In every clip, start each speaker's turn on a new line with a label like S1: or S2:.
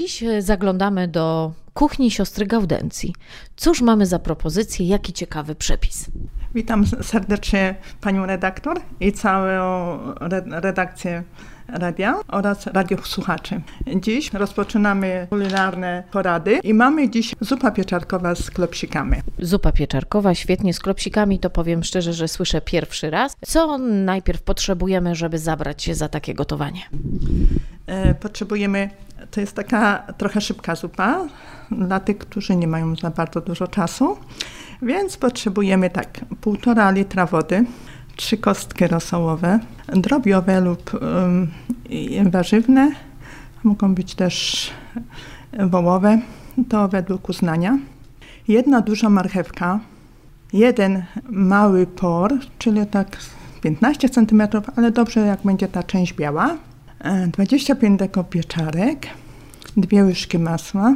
S1: Dziś zaglądamy do kuchni siostry Gaudencji. Cóż mamy za propozycję, jaki ciekawy przepis?
S2: Witam serdecznie panią redaktor i całą redakcję radia oraz radiosłuchaczy. Dziś rozpoczynamy kulinarne porady i mamy dziś zupa pieczarkowa z klopsikami.
S1: Zupa pieczarkowa, świetnie, z klopsikami to powiem szczerze, że słyszę pierwszy raz. Co najpierw potrzebujemy, żeby zabrać się za takie gotowanie?
S2: Potrzebujemy, to jest taka trochę szybka zupa dla tych, którzy nie mają za bardzo dużo czasu, więc potrzebujemy tak 1,5 litra wody, 3 kostki rosołowe, drobiowe lub warzywne, mogą być też wołowe, to według uznania. 1 duża marchewka, 1 mały por, czyli tak 15 cm, ale dobrze jak będzie ta część biała, 25 deko pieczarek, 2 łyżki masła,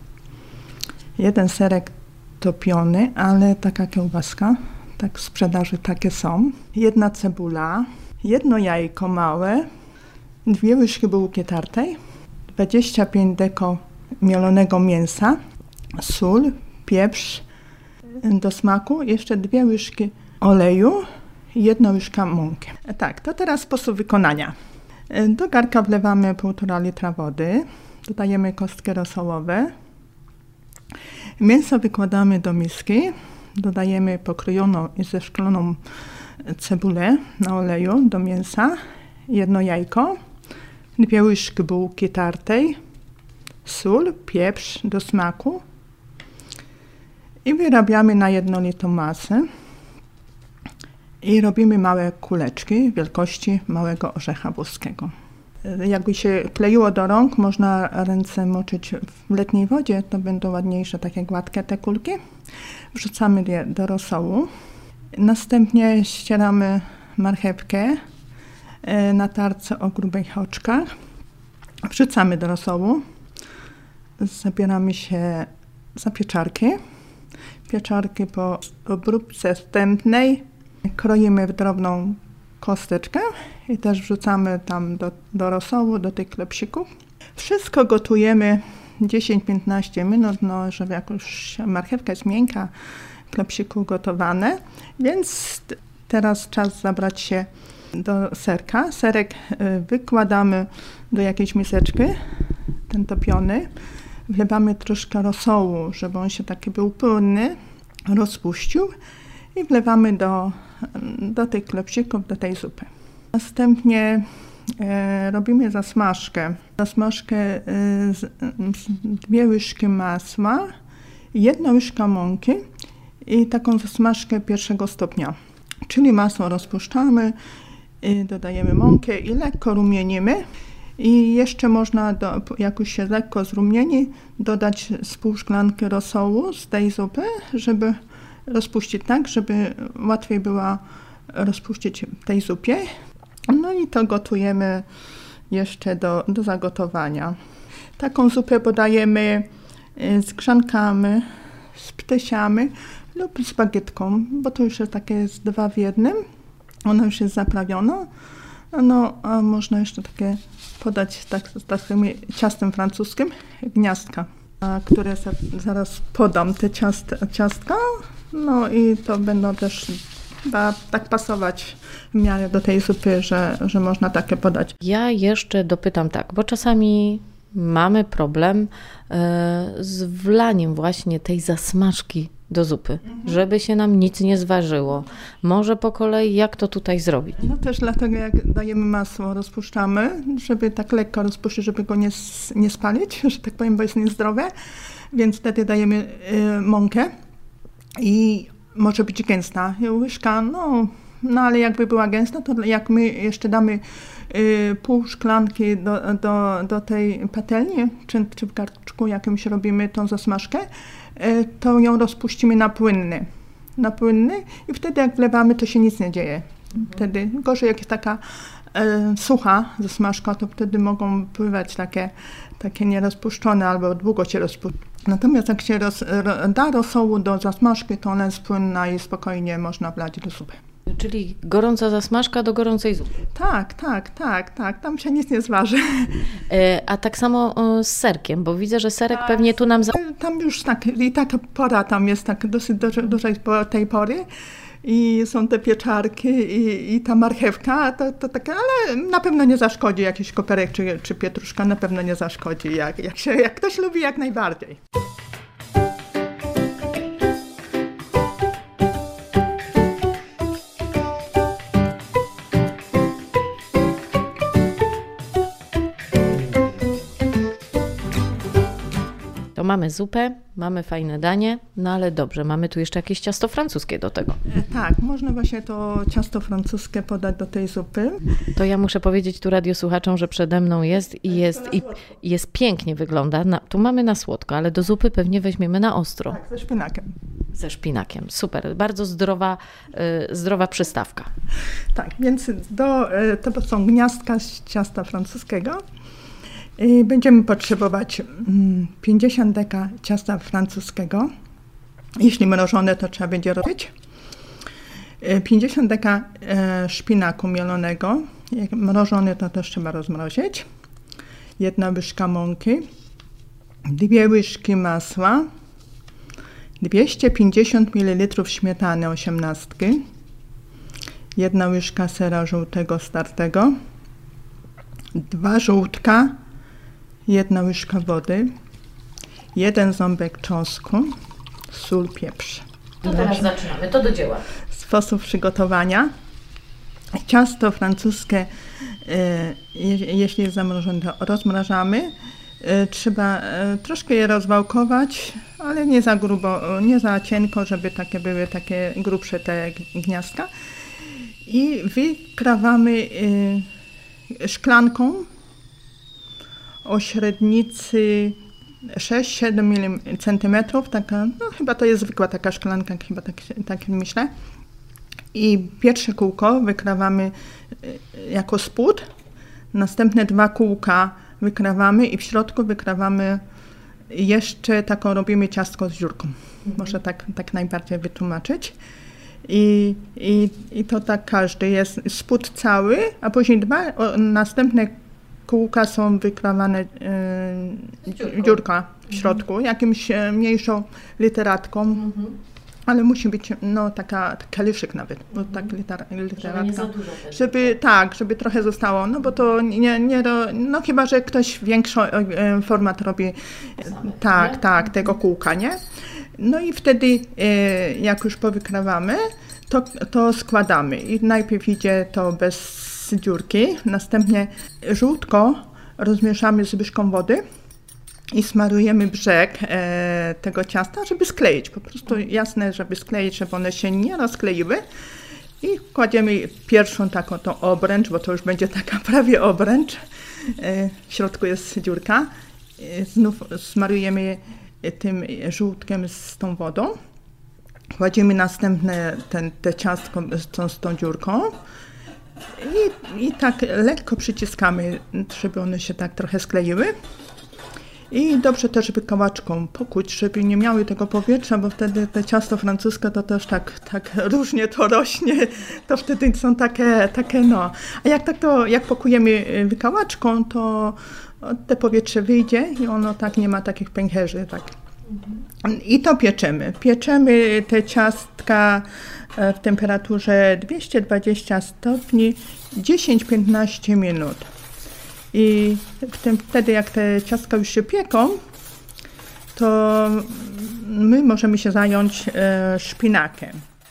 S2: 1 serek topiony, ale taka kiełbaska, tak w sprzedaży takie są, 1 cebula, 1 jajko małe, 2 łyżki bułki tartej, 25 deko mielonego mięsa, sól, pieprz do smaku, jeszcze 2 łyżki oleju i 1 łyżka mąki. Tak, to teraz sposób wykonania. Do garnka wlewamy 1,5 litra wody, dodajemy kostki rosołowe, mięso wykładamy do miski, dodajemy pokrojoną i zeszkloną cebulę na oleju do mięsa, 1 jajko, 2 łyżki bułki tartej, sól, pieprz do smaku i wyrabiamy na jednolitą masę i robimy małe kuleczki wielkości małego orzecha włoskiego. Jakby się kleiło do rąk, można ręce moczyć w letniej wodzie, to będą ładniejsze, takie gładkie te kulki. Wrzucamy je do rosołu. Następnie ścieramy marchewkę na tarce o grubych oczkach. Wrzucamy do rosołu. Zabieramy się za pieczarki. Pieczarki po obróbce wstępnej kroimy w drobną kosteczkę i też wrzucamy tam do rosołu, do tych klepsików. Wszystko gotujemy 10-15 minut, żeby jak już marchewka jest miękka, klepsiku gotowane, więc teraz czas zabrać się do serka. Serek wykładamy do jakiejś miseczki, ten topiony, wlewamy troszkę rosołu, żeby on się taki był płynny, rozpuścił i wlewamy do tych klepsików, do tej zupy. Następnie robimy zasmażkę. Zasmażkę z 2 łyżki masła, 1 łyżka mąki i taką zasmażkę pierwszego stopnia. Czyli masło rozpuszczamy, dodajemy mąkę i lekko rumienimy. I jeszcze można, jak już się lekko zrumieni, dodać z pół szklanki rosołu z tej zupy, żeby rozpuścić tak, żeby łatwiej było rozpuścić w tej zupie. No i to gotujemy jeszcze do zagotowania. Taką zupę podajemy z grzankami, z ptysiami lub z bagietką, bo to już jest takie jest 2 w 1. Ona już jest zaprawiona. No, a można jeszcze takie podać z takim ciastem francuskim, gniazdka, które zaraz podam, te ciastka. No i to będą też tak pasować w miarę do tej zupy, że można takie podać.
S1: Ja jeszcze dopytam tak, bo czasami mamy problem z wlaniem właśnie tej zasmażki do zupy, żeby się nam nic nie zważyło. Może po kolei, jak to tutaj zrobić?
S2: No też dlatego, jak dajemy masło, rozpuszczamy, żeby tak lekko rozpuścić, żeby go nie spalić, że tak powiem, bo jest niezdrowe, więc wtedy dajemy mąkę i może być gęsta. Łyżka, no ale jakby była gęsta, to jak my jeszcze damy pół szklanki do tej patelni, czy w garnczku jakimś robimy tą zasmażkę, to ją rozpuścimy na płynny i wtedy jak wlewamy, to się nic nie dzieje. Wtedy gorzej jak jest taka sucha zasmażka, to wtedy mogą pływać takie nierozpuszczone albo długo się rozpuszczą. Natomiast jak się da rosołu do zasmażki, to ona jest płynna i spokojnie można wlać do zupy.
S1: Czyli gorąca zasmażka do gorącej zupy.
S2: Tak. Tam się nic nie zważy.
S1: A tak samo z serkiem, bo widzę, że serek pewnie tu nam...
S2: Tam już tak, i taka pora tam jest tak dosyć duża tej pory. I są te pieczarki i ta marchewka, to takie, ale na pewno nie zaszkodzi jakiś koperek czy pietruszka, na pewno nie zaszkodzi, jak ktoś lubi, jak najbardziej.
S1: To mamy zupę, mamy fajne danie, no ale dobrze, mamy tu jeszcze jakieś ciasto francuskie do tego.
S2: Tak, można właśnie to ciasto francuskie podać do tej zupy.
S1: To ja muszę powiedzieć tu radiosłuchaczom, że przede mną jest jest pięknie wygląda. Tu mamy na słodko, ale do zupy pewnie weźmiemy na ostro.
S2: Tak, ze szpinakiem.
S1: Ze szpinakiem, super, bardzo zdrowa przystawka.
S2: Tak, więc to są gniazdka z ciasta francuskiego. Będziemy potrzebować 50 deka ciasta francuskiego. Jeśli mrożone, to trzeba będzie robić. 50 deka szpinaku mielonego. Jak mrożony, to też trzeba rozmrozić. 1 łyżka mąki. 2 łyżki masła. 250 ml śmietany 18. 1 łyżka sera żółtego startego. 2 żółtka. 1 łyżka wody, 1 ząbek czosnku, sól, pieprz.
S1: To teraz zaczynamy, to do dzieła.
S2: Sposób przygotowania. Ciasto francuskie, jeśli jest zamrożone, to rozmrażamy. Trzeba troszkę je rozwałkować, ale nie za grubo, nie za cienko, żeby były takie grubsze te gniazdka. I wykrawamy szklanką o średnicy 6-7 cm, taka, no chyba to jest zwykła taka szklanka, chyba tak myślę. I pierwsze kółko wykrawamy jako spód, następne 2 kółka wykrawamy i w środku wykrawamy jeszcze taką, robimy ciastko z dziurką. Może tak najbardziej wytłumaczyć. I to tak każdy jest spód cały, a później 2 następne kółka są wykrawane dziurka w środku, jakimś mniejszą literatką, ale musi być taka kaliszyk nawet, bo tak literatka, żeby trochę zostało, no bo to no chyba, że ktoś większy format robi, tego kółka, nie? No i wtedy, jak już powykrawamy, to składamy i najpierw idzie to bez dziurki, następnie żółtko rozmieszamy z łyżką wody i smarujemy brzeg tego ciasta, żeby skleić, po prostu jasne, żeby skleić, żeby one się nie rozkleiły i kładziemy pierwszą taką tą obręcz, bo to już będzie taka prawie obręcz, w środku jest dziurka, znów smarujemy tym żółtkiem z tą wodą, kładziemy następne te ciastko z tą dziurką. I tak lekko przyciskamy, żeby one się tak trochę skleiły. I dobrze też wykłaczką pokuć, żeby nie miały tego powietrza, bo wtedy te ciasto francuskie to też tak różnie to rośnie, to wtedy są takie no. A jak pokujemy wykałaczką, to te powietrze wyjdzie i ono tak nie ma takich pęcherzy. Tak. I to pieczemy. Pieczemy te ciastka w temperaturze 220 stopni 10-15 minut. I wtedy jak te ciastka już się pieką, to my możemy się zająć szpinakiem.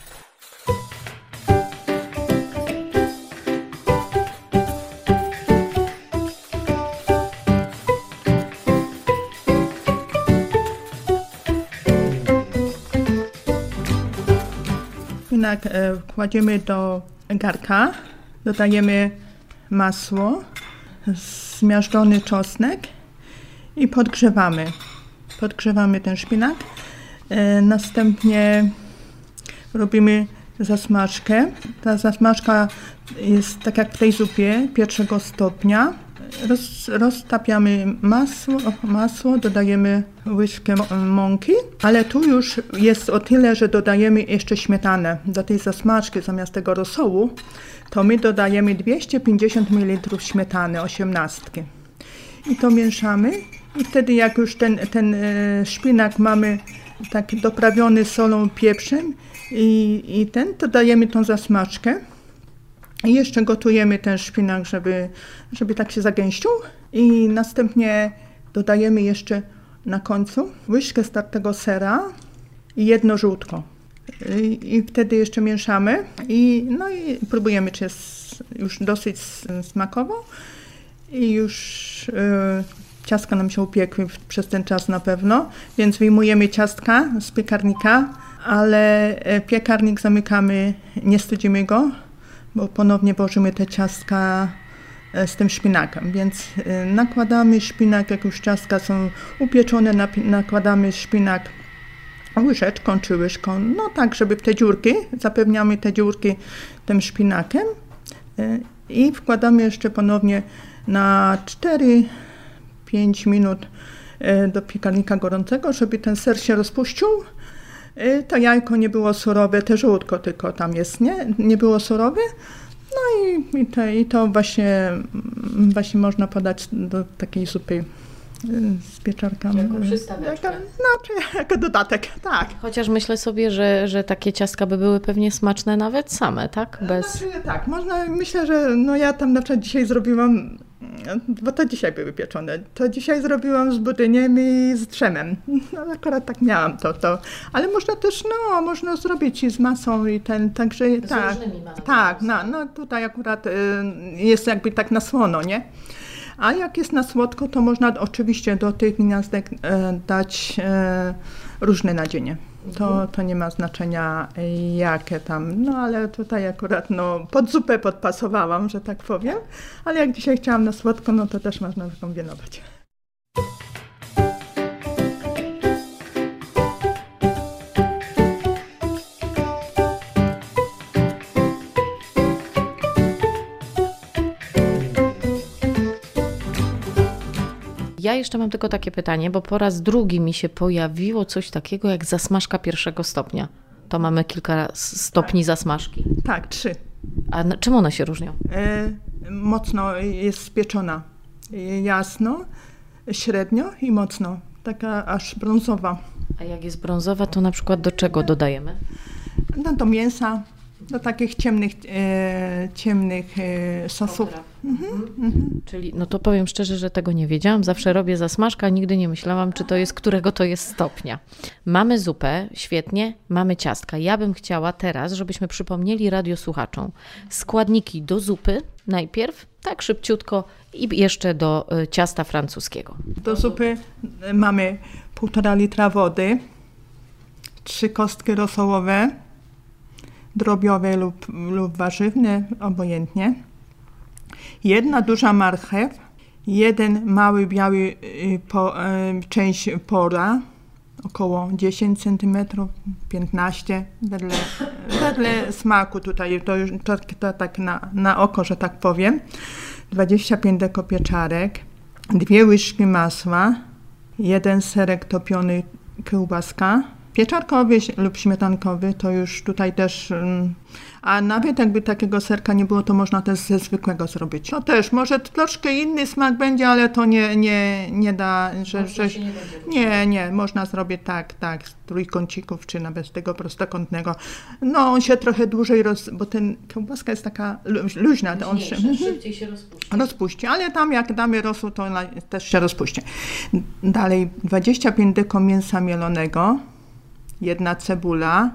S2: Szpinak kładziemy do garnka, dodajemy masło, zmiażdżony czosnek i podgrzewamy. Podgrzewamy ten szpinak. Następnie robimy zasmażkę. Ta zasmażka jest tak jak w tej zupie pierwszego stopnia. roztapiamy masło, dodajemy łyżkę mąki, ale tu już jest o tyle, że dodajemy jeszcze śmietanę. Do tej zasmażki zamiast tego rosołu, to my dodajemy 250 ml śmietany 18. I to mieszamy i wtedy jak już ten szpinak mamy tak doprawiony solą, pieprzem to dajemy tą zasmażkę. I jeszcze gotujemy ten szpinak, żeby tak się zagęścił. I następnie dodajemy jeszcze na końcu łyżkę startego sera i jedno żółtko. I wtedy jeszcze mieszamy i próbujemy, czy jest już dosyć smakowo. I już ciastka nam się upiekły przez ten czas na pewno, więc wyjmujemy ciastka z piekarnika, ale piekarnik zamykamy, nie studzimy go, bo ponownie włożymy te ciastka z tym szpinakiem, więc nakładamy szpinak, jak już ciastka są upieczone, nakładamy szpinak łyżeczką czy łyżką, no tak, żeby w te dziurki, zapewniamy te dziurki tym szpinakiem i wkładamy jeszcze ponownie na 4-5 minut do piekarnika gorącego, żeby ten ser się rozpuścił. To jajko nie było surowe, te żółtko tylko tam jest, nie było surowe. No i to właśnie można do takiej zupy z pieczarkami.
S1: Jako przystaweczkę.
S2: Jako dodatek, tak.
S1: Chociaż myślę sobie, że takie ciastka by były pewnie smaczne nawet same, tak?
S2: Tak, myślę, że ja tam na przykład dzisiaj zrobiłam, bo to dzisiaj były pieczone, to dzisiaj zrobiłam z budyniem i z drzemem. Akurat tak miałam to. Ale można też, można zrobić i z masą i także tak. Tak, tutaj akurat jest jakby tak na słono, nie? A jak jest na słodko, to można oczywiście do tych gniazdek dać różne nadzienie. To nie ma znaczenia jakie tam, ale tutaj akurat pod zupę podpasowałam, że tak powiem. Ale jak dzisiaj chciałam na słodko, to też można wykombinować.
S1: Ja jeszcze mam tylko takie pytanie, bo po raz drugi mi się pojawiło coś takiego jak zasmażka pierwszego stopnia. To mamy kilka stopni zasmażki.
S2: Tak, 3.
S1: A czym one się różnią?
S2: Mocno jest spieczona. Jasno, średnio i mocno. Taka aż brązowa.
S1: A jak jest brązowa, to na przykład do czego dodajemy?
S2: Do mięsa, do takich ciemnych sosów.
S1: Czyli, to powiem szczerze, że tego nie wiedziałam. Zawsze robię zasmażkę, a nigdy nie myślałam, którego to jest stopnia. Mamy zupę, świetnie, mamy ciastka. Ja bym chciała teraz, żebyśmy przypomnieli radiosłuchaczom składniki do zupy najpierw, tak szybciutko i jeszcze do ciasta francuskiego.
S2: Do zupy mamy 1,5 litra wody, 3 kostki rosołowe, drobiowe lub warzywne, obojętnie. 1 duża marchew, 1 mały biały część pora, około 10 cm, 15 wedle smaku tutaj, to tak na oko, że tak powiem. 25 dekopieczarek, 2 łyżki masła, 1 serek topiony, kiełbaska, pieczarkowy lub śmietankowy, to już tutaj też, a nawet jakby takiego serka nie było, to można też ze zwykłego zrobić. To też może troszkę inny smak będzie, ale to nie da, że nie, można zrobić tak, z trójkącików, czy nawet z tego prostokątnego. On się trochę dłużej, bo ten kiełbaska jest taka luźna, to on się
S1: szybciej się
S2: rozpuści, ale tam jak damy rosół, to też się rozpuści. Dalej 25 deko mięsa mielonego, 1 cebula,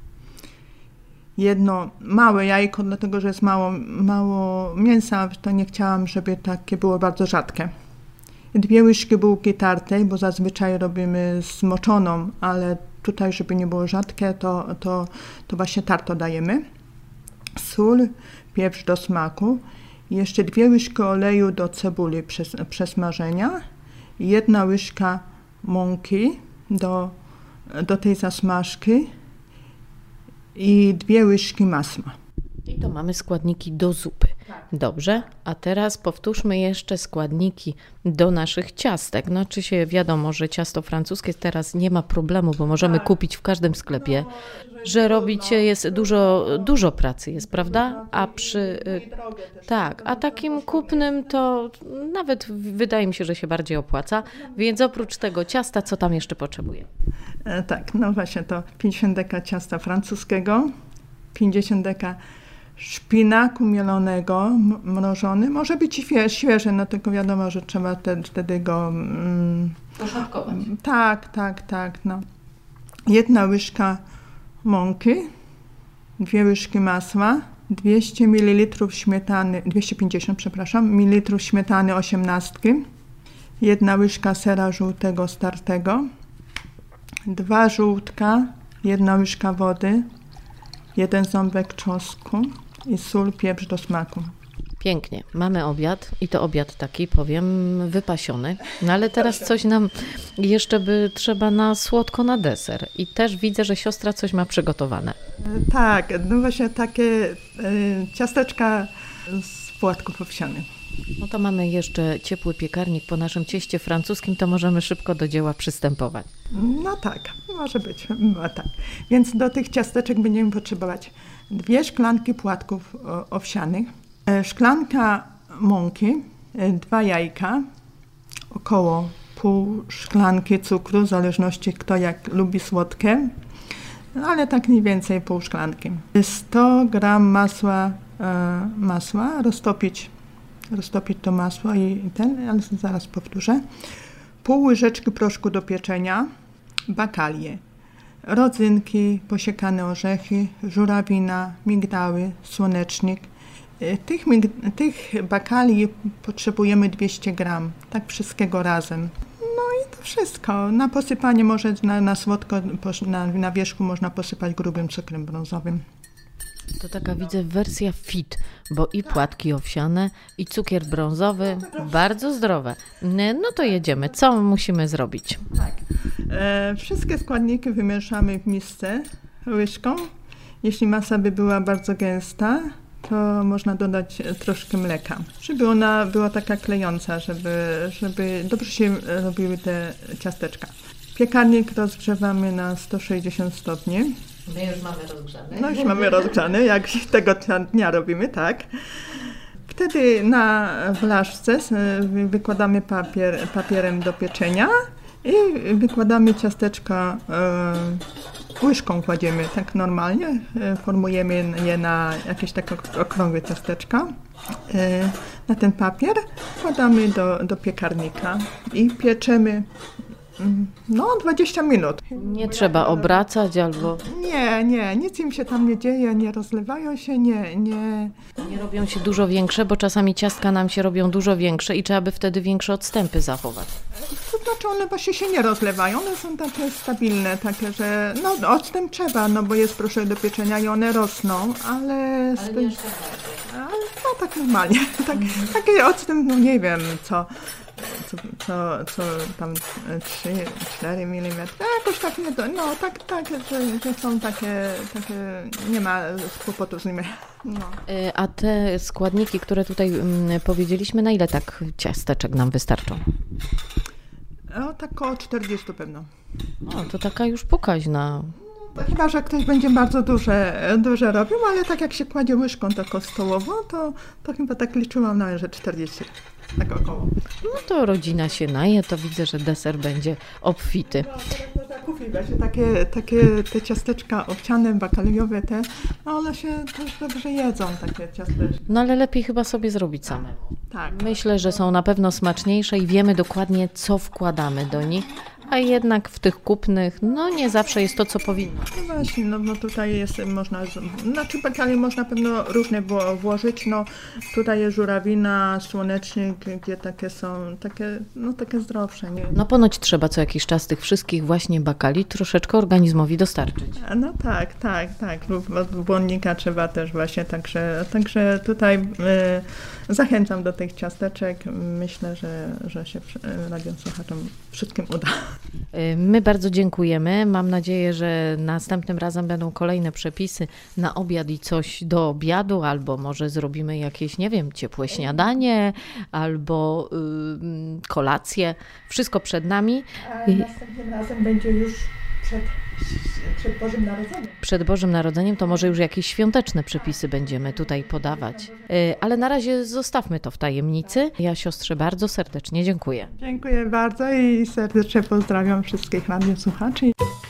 S2: 1 małe jajko, dlatego że jest mało mięsa, to nie chciałam, żeby takie było bardzo rzadkie. 2 łyżki bułki tartej, bo zazwyczaj robimy zmoczoną, ale tutaj, żeby nie było rzadkie, to właśnie tarto dajemy. Sól, pieprz do smaku. Jeszcze 2 łyżki oleju do cebuli przesmażenia. 1 łyżka mąki do tej zasmażki i 2 łyżki masła.
S1: I to mamy składniki do zupy. Dobrze, a teraz powtórzmy jeszcze składniki do naszych ciastek. No czy się wiadomo, że ciasto francuskie teraz nie ma problemu, bo możemy kupić w każdym sklepie, że robicie jest dużo pracy jest, prawda? A a takim kupnym to nawet wydaje mi się, że się bardziej opłaca, więc oprócz tego ciasta, co tam jeszcze potrzebuje?
S2: Tak, no właśnie to 50 deka ciasta francuskiego, 50 deka szpinaku mielonego, mrożony. Może być świeży, no tylko wiadomo, że trzeba wtedy go...
S1: Poszatkować.
S2: Tak, no. 1 łyżka mąki, 2 łyżki masła, 200 ml śmietany, 250, ml śmietany 18, 1 łyżka sera żółtego startego, 2 żółtka, 1 łyżka wody, 1 ząbek czosnku i sól, pieprz do smaku.
S1: Pięknie. Mamy obiad i to obiad taki, powiem, wypasiony. No ale teraz coś nam jeszcze by trzeba na słodko na deser. I też widzę, że siostra coś ma przygotowane.
S2: Tak, no właśnie takie ciasteczka z płatków owsianych.
S1: No to mamy jeszcze ciepły piekarnik po naszym cieście francuskim, to możemy szybko do dzieła przystępować.
S2: No tak, może być. No tak. Więc do tych ciasteczek będziemy potrzebować 2 szklanki płatków owsianych, szklanka mąki, 2 jajka, około pół szklanki cukru, w zależności kto jak lubi słodkie, ale tak mniej więcej pół szklanki. 100 gram masła, roztopić to masło ale zaraz powtórzę. Pół łyżeczki proszku do pieczenia, bakalie, rodzynki, posiekane orzechy, żurawina, migdały, słonecznik. Tych bakali potrzebujemy 200 gram, tak wszystkiego razem. No i to wszystko. Na posypanie może na słodko, na wierzchu można posypać grubym cukrem brązowym.
S1: To taka widzę wersja fit, bo i płatki owsiane, i cukier brązowy, bardzo zdrowe. No to jedziemy. Co musimy zrobić?
S2: Tak. Wszystkie składniki wymieszamy w misce łyżką. Jeśli masa by była bardzo gęsta, to można dodać troszkę mleka, żeby ona była taka klejąca, żeby dobrze się robiły te ciasteczka. Piekarnik rozgrzewamy na 160 stopni.
S1: My już mamy rozgrzany.
S2: No już mamy rozgrzany, jak tego dnia robimy, tak. Wtedy na blaszce wykładamy papierem do pieczenia i wykładamy ciasteczka, łyżką kładziemy tak normalnie, formujemy je na jakieś takie okrągłe ciasteczka. Na ten papier wkładamy do piekarnika i pieczemy 20 minut.
S1: Nie trzeba obracać albo...
S2: Nie, nic im się tam nie dzieje, nie rozlewają się, nie
S1: robią się dużo większe, bo czasami ciastka nam się robią dużo większe i trzeba by wtedy większe odstępy zachować.
S2: To znaczy one właśnie się nie rozlewają, one są takie stabilne, takie, że odstęp trzeba, bo jest proszek do pieczenia i one rosną, ale tak normalnie. Taki odstęp, nie wiem co tam 3-4 mm, jakoś tak nie to, że są takie, nie ma kłopotów z nimi. No.
S1: A te składniki, które tutaj powiedzieliśmy, na ile tak ciasteczek nam wystarczą?
S2: Tak około 40 pewno.
S1: To taka już pokaźna.
S2: Chyba, że ktoś będzie bardzo duże robił, ale tak jak się kładzie łyżką taką stołową, to chyba tak liczyłam nawet, że 40. Tak około.
S1: No to rodzina się naje, to widzę, że deser będzie obfity.
S2: Kupi właśnie takie te ciasteczka owsiane, bakaliowe one się też dobrze jedzą, takie ciasteczka.
S1: No ale lepiej chyba sobie zrobić samemu.
S2: Tak.
S1: Myślę, że są na pewno smaczniejsze i wiemy dokładnie, co wkładamy do nich. A jednak w tych kupnych, nie zawsze jest to, co powinno.
S2: No właśnie, bo tutaj jest, bakalie można pewno różne włożyć, tutaj jest żurawina, słonecznik, gdzie takie są, takie zdrowsze. Nie?
S1: Ponoć trzeba co jakiś czas tych wszystkich właśnie bakali lokali troszeczkę organizmowi dostarczyć.
S2: No tak. Błonnika trzeba też właśnie, także tutaj zachęcam do tych ciasteczek. Myślę, że się radiosłuchaczom wszystkim uda.
S1: My bardzo dziękujemy. Mam nadzieję, że następnym razem będą kolejne przepisy na obiad i coś do obiadu, albo może zrobimy jakieś, nie wiem, ciepłe śniadanie, albo kolację. Wszystko przed nami.
S2: A następnym razem będzie już przed Bożym Narodzeniem.
S1: Przed Bożym Narodzeniem to może już jakieś świąteczne przepisy będziemy tutaj podawać. Ale na razie zostawmy to w tajemnicy. Ja siostrze bardzo serdecznie dziękuję.
S2: Dziękuję bardzo i serdecznie pozdrawiam wszystkich radiosłuchaczy.